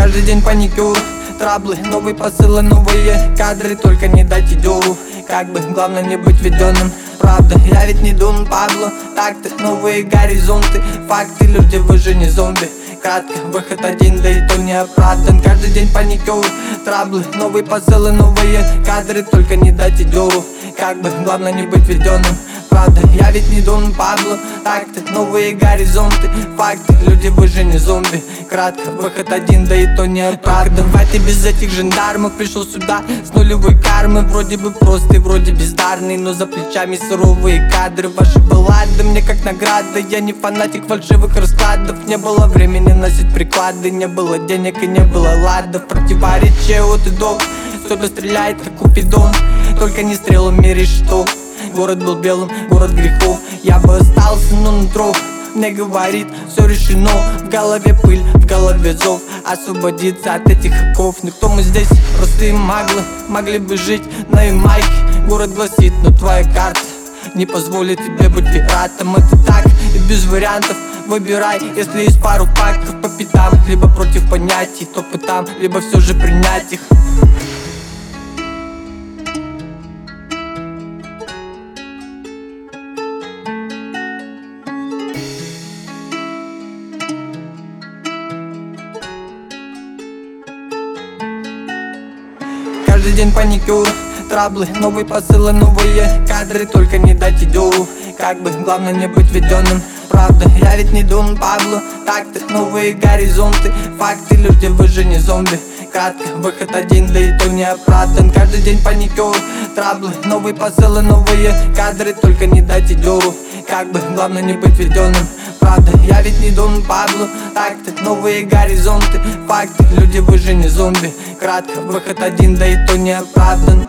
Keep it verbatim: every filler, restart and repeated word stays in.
Каждый день паникюр, траблы, новые посылы, новые кадры. Только не дайте дёру, как бы главное не быть введенным. Правда, я ведь не Дон Пабло, так-то новые горизонты. Факты, люди, вы же не зомби. Кратко, выход один, да и то не оправдан. Каждый день паникюр, траблы, новые посылы, новые кадры. Только не дайте дёру, как бы главное не быть введенным. Правда, я ведь не Дон Пабло, так-то новые горизонты. Факты, люди, вы же не зомби. Кратко, выход один, да и то не оправдан. Давайте без этих жандармов, пришел сюда с нулевой кармы. Вроде бы простый, вроде бездарный, но за плечами суровые кадры. Ваши баллады мне как награда. Я не фанатик фальшивых раскладов. Не было времени носить приклады, не было денег и не было ладов. Противоречие от и до, кто-то стреляет как Купидон. Только не стрелами решетов. Город был белым, город грехов. Я бы остался, но нутро мне говорит, все решено. В голове пыль, в голове зов. Освободиться от этих оков. Но кто мы здесь? Простые маглы. Могли бы жить на Ямайке. Город гласит, но твоя карта не позволит тебе быть пиратом. Это так и без вариантов. Выбирай, если есть пару фактов по пятам. Либо против понятий, то по там, либо все же принять их. Каждый день паникюр, траблы, новые посылы, новые кадры. Только не дайте дёру, как бы главное не быть введенным. Правда, я ведь не Дон Пабло, так-то новые горизонты. Факты, люди, вы же не зомби. Кратко, выход один, да и то не оправдан. Каждый день паникюр, траблы, новые посылы, новые кадры. Только не дайте дёру, как бы главное не быть введенным. Правда, я ведь не Дон Пабло, так-то новые горизонты. Факты, люди, вы же не зомби. Кратко, выход один, да и то не оправдан.